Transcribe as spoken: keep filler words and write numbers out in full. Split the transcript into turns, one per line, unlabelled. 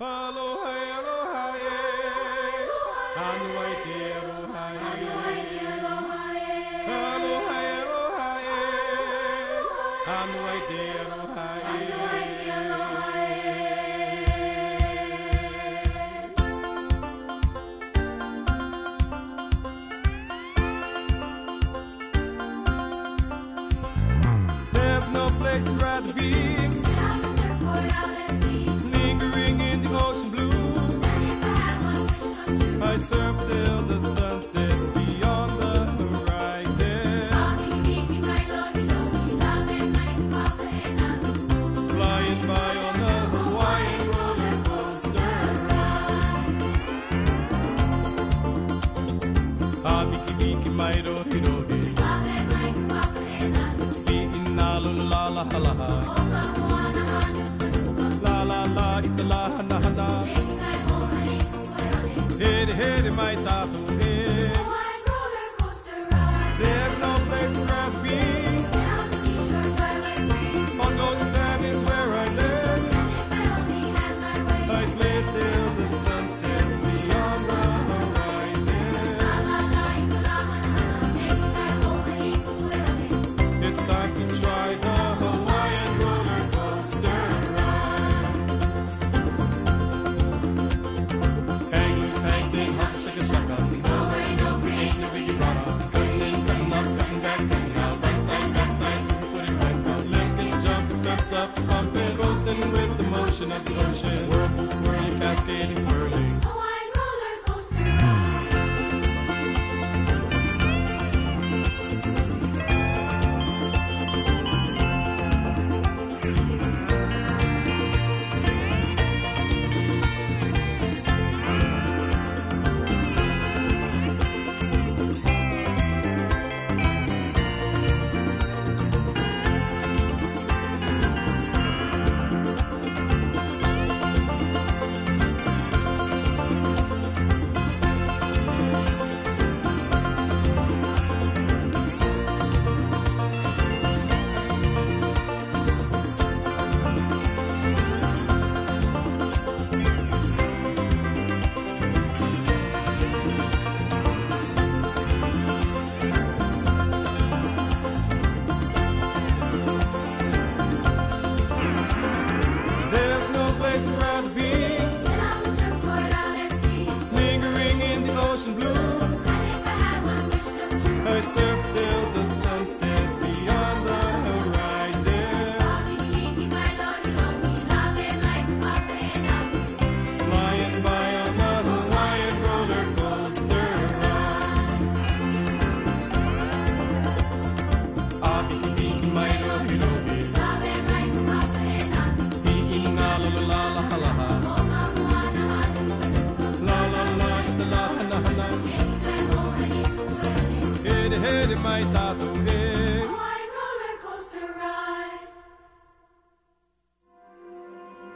Aloha, aloha, eh. Anuai te aloha, eh. Aloha, aloha, eh. Anuai te aloha, eh. There's no place I'd rather be. I'd surf till the sun sets beyond the horizon. Flying by on the Hawaiian roller coaster ride. Ah, Miki Miki Mairo Hirohi. Li'in na lula la halaha. La la la itala hana hana. Hede, hede, my tattoo, hey.
Hawaiian roller coaster ride.
There's no place I'd rather be.
Get on the seashore, drive like free.
On golden sand is where I live.
And if I only had my way,
I'd play till the sun sets beyond the horizon.
la la la, ikula hana hana, make that Hawaii kukuela.
It's time to try the Hawaiian roller coaster ride. Hang loose, hang thin, hop, shaka, shaka.
No worry, no free,
Ain't no biggie rara. Cutting in, cutting up, cutting back, cutting out. Right side, back side, put it right out. Let's get jumping, surf, surf, pumping, coasting with the motion of the ocean. Whirlpool swirling, cascading, whirling.
Hawaiian roller coaster ride.
There's no place I'd rather be.
Get on the surfboard out at sea.
Lingering in the ocean blue.
And if I had one wish come true,
I'd surf till the sun sets beyond the horizon.
Bobby, Kiki, my lordy, lordy, love it like a papaya.
Flying by on the Hawaiian roller coaster ride. Ah, Miki Miki Mairo Hirohi.
Love it like a papaya.
Li'in na lula la halaha.
Oka moana hana,
La la la itala hana hana.
make that Hawaii kukuela.
Hede, hede, my tattoo, hey.